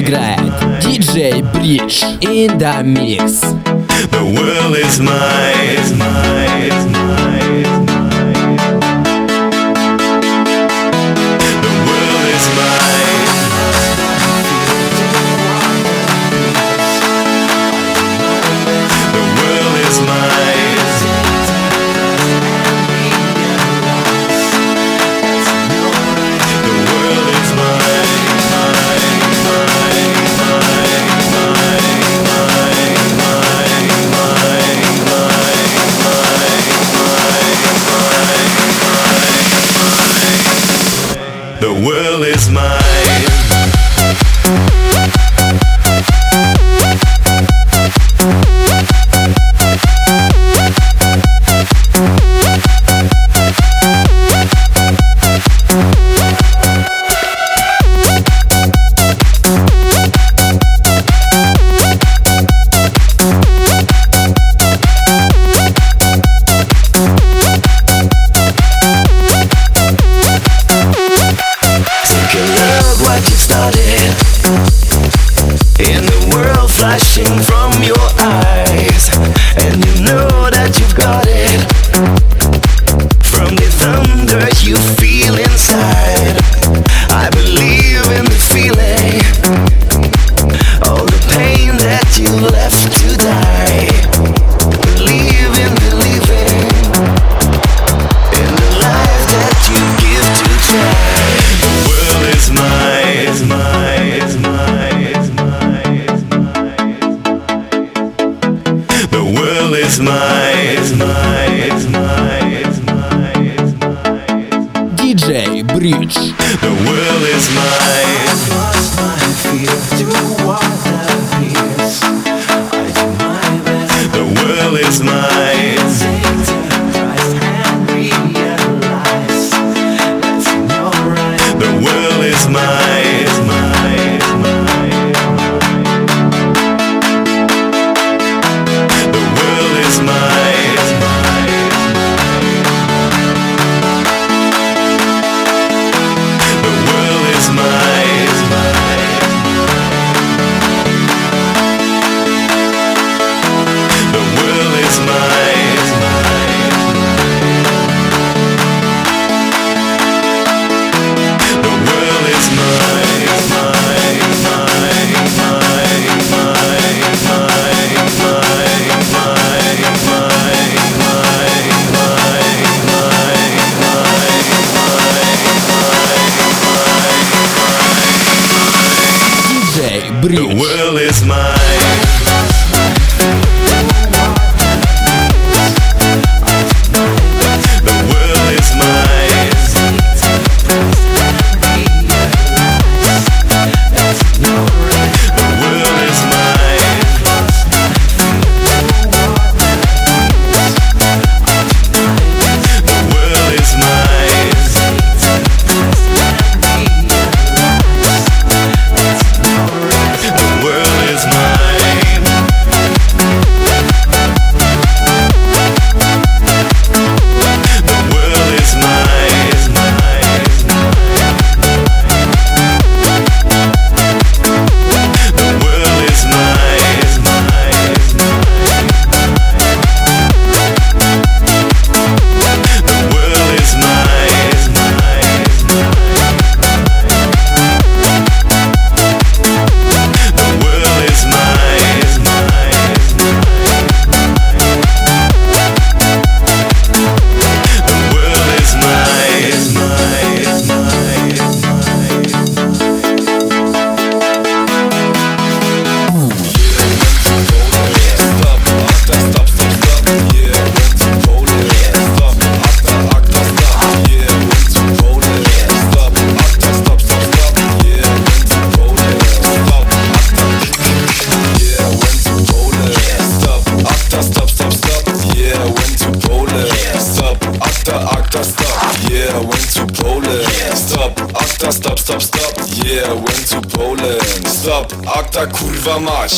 играет DJ Bridge in the mix. The world is mine, mine, mine. The world is mine. The world is mine. The world is mine, mine, mine, mine, mine. The world is mine. In the world flashing from your eyes, and you know that you've got it. From the thunder you feel inside, I believe in the feeling. All the pain that you left to die, believe in believing in the life that you give to try. The world is mine, is mine, is mine. The world is mine, is mine, is mine, is mine. DJ Bridge. The world is mine. I lost my fear to water peace. I do my best. The world is mine. Sing to Christ and realize that's not right. The world is mine, is mine, is mine. The world is mine, is mine. The world is mine, is mine. The world is mine, is mine. The world is mine, is mine, mine, mine, mine, mine, mine, DJ Bridge. the world is mine. The world is mine. The world is mine. The world is mine. The world is mine. The world is mine, is mine. The world is mine, is mine. The world is mine, is mine. The world is mine, is mine. The world is mine, is mine, is Stop, Akta, kurwa mać.